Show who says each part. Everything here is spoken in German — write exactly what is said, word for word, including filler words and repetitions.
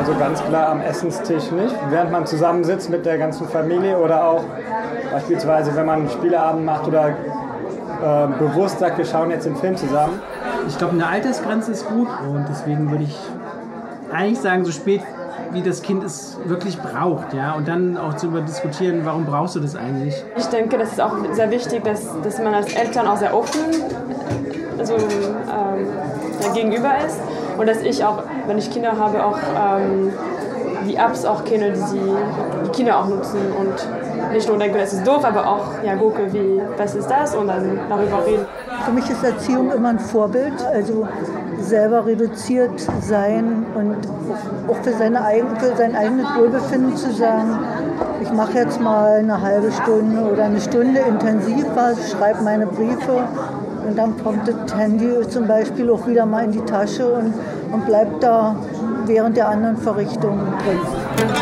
Speaker 1: Also ganz klar am Essenstisch nicht, während man zusammensitzt mit der ganzen Familie oder auch beispielsweise, wenn man einen Spieleabend macht oder äh, bewusst sagt, wir schauen jetzt den Film zusammen.
Speaker 2: Ich glaube, eine Altersgrenze ist gut und deswegen würde ich eigentlich sagen, so spät wie das Kind es wirklich braucht, ja, und dann auch zu diskutieren, warum brauchst du das eigentlich?
Speaker 3: Ich denke, das ist auch sehr wichtig, dass, dass man als Eltern auch sehr offen also, ähm, ja, gegenüber ist und dass ich auch, wenn ich Kinder habe, auch ähm, die Apps auch kenne, die sie, die Kinder auch nutzen und nicht nur denke, das ist doof, aber auch ja, gucke, wie, was ist das und dann darüber reden.
Speaker 4: Für mich ist Erziehung immer ein Vorbild, also selber reduziert sein und auch für, seine, für sein eigenes Wohlbefinden zu sagen, ich mache jetzt mal eine halbe Stunde oder eine Stunde intensiv was, schreibe meine Briefe und dann kommt das Handy zum Beispiel auch wieder mal in die Tasche und, und bleibt da während der anderen Verrichtungen drin.